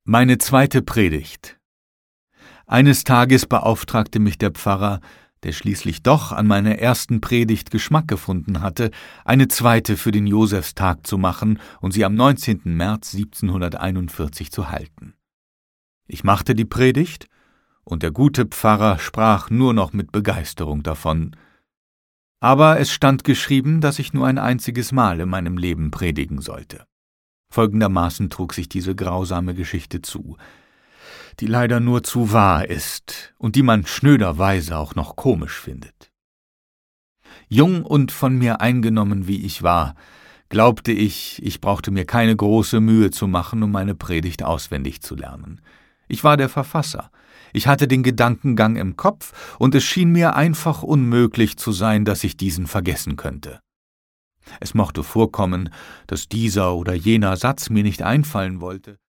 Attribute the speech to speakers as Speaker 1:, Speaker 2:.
Speaker 1: Meine zweite Predigt. Eines Tages beauftragte mich der Pfarrer, der schließlich doch an meiner ersten Predigt Geschmack gefunden hatte, eine zweite für den Josefstag zu machen und sie am 19. März 1741 zu halten. Ich machte die Predigt, und der gute Pfarrer sprach nur noch mit Begeisterung davon. Aber es stand geschrieben, dass ich nur ein einziges Mal in meinem Leben predigen sollte. Folgendermaßen trug sich diese grausame Geschichte zu, die leider nur zu wahr ist und die man schnöderweise auch noch komisch findet. Jung und von mir eingenommen wie ich war, glaubte ich brauchte mir keine große Mühe zu machen, um meine Predigt auswendig zu lernen. Ich war der Verfasser. Ich hatte den Gedankengang im Kopf, und es schien mir einfach unmöglich zu sein, dass ich diesen vergessen könnte. Es mochte vorkommen, dass dieser oder jener Satz mir nicht einfallen wollte.